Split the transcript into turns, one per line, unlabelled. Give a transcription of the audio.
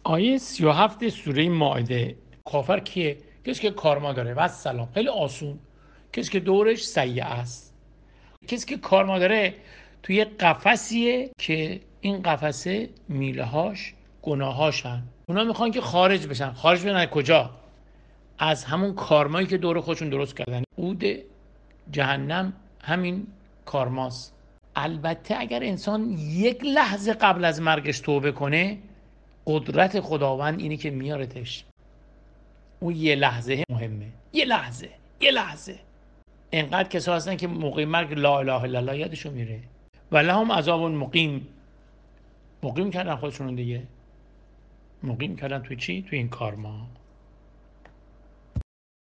آیه 37 سوره مائده. کافر کیه؟ کسی که کارما داره. و سلام. خیلی آسون. کسی که دورش سیئه است. کسی که کارما داره توی قفسیه که این قفسه میله‌هاش گناهاشن. اونا میخوان که خارج بشن. خارج بشن از کجا؟ از همون کارمایی که دور خودشون درست کردن. عود جهنم همین کارماست. البته اگر انسان یک لحظه قبل از مرگش توبه کنه، قدرت خداوند اینه که میارتش. اون یه لحظه مهمه. یه لحظه انقدر کسا هستن که موقع مرگ لا اله الا الله یادشون میره و لهم عذاب مقیم کردن خودشون دیگه. مقیم کردن توی چی؟ توی این کارما.